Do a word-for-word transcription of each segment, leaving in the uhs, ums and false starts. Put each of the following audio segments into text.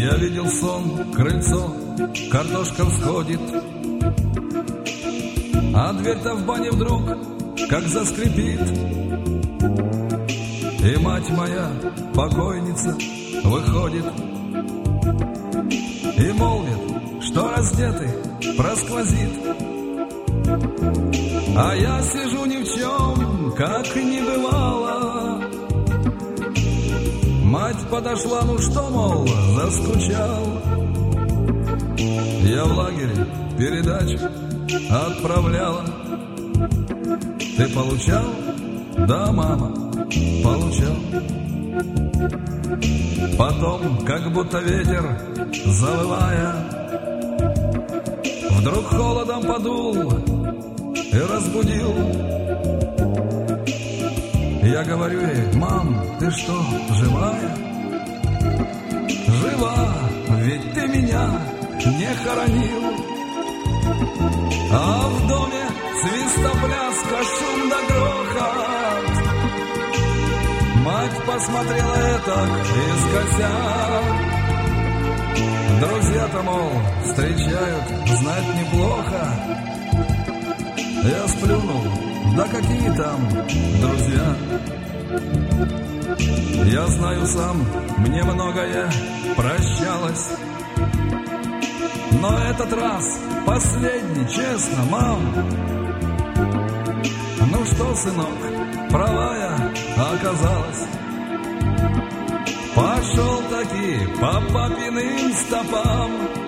Я видел сон, крыльцо, картошка всходит, а дверь-то в бане вдруг как заскрипит. И мать моя, покойница, выходит и молвит, что раздетый просквозит. А я сижу ни в чем, как не бывало. Мать подошла, ну что, мол, заскучал. Я в лагере передачу отправляла. Ты получал? Да, мама, получал. Потом, как будто ветер, завывая, вдруг холодом подул и разбудил. Я говорю ей: мам, ты что, живая? Жива, ведь ты меня не хоронил. А в доме свистопляска, шум да грохот. Мать посмотрела это искося. Друзья-то, мол, встречают, знать неплохо. Я сплюнул: да какие там друзья? Я знаю сам, мне многое прощалось, но этот раз последний, честно, мам. Ну что, сынок, права я оказалась. Пошел таки по папиным стопам.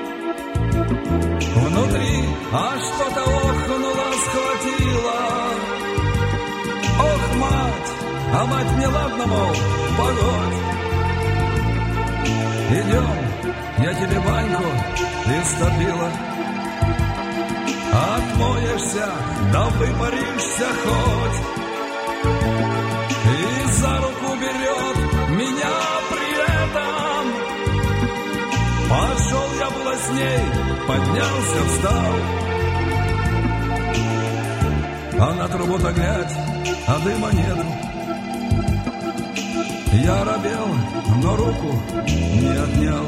Внутри аж что-то охнуло, схватило. Ох, мать, а мать мне ладно, мол, погодь. Идем, я тебе баньку истопила. Отмоешься, да выпаришься хоть. И за руку берет меня при этом. Пошел я было с ней, поднялся, встал. А на трубу-то глядь, а дыма нету. Я робел, но руку не отнял.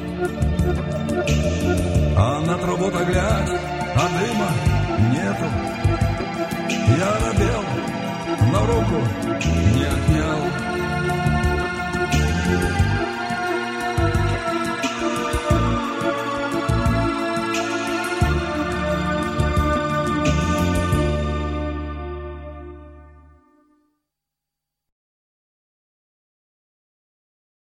А на трубу-то глядь, а дыма нету. Я робел, но руку не отнял.